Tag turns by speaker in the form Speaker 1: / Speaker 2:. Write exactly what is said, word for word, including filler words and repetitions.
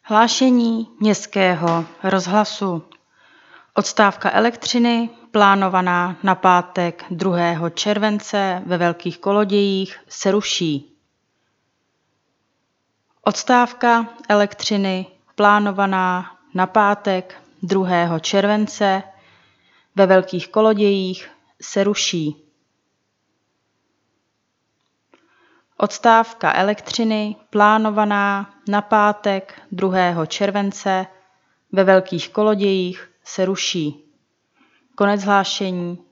Speaker 1: Hlášení Městského rozhlasu. Odstávka elektřiny plánovaná na pátek druhého července ve Velkých Kolodějích se ruší. Odstávka elektřiny plánovaná na pátek druhého července ve Velkých Kolodějích se ruší. Odstávka elektřiny plánovaná na pátek druhého července ve Velkých Kolodějích se ruší. Konec hlášení.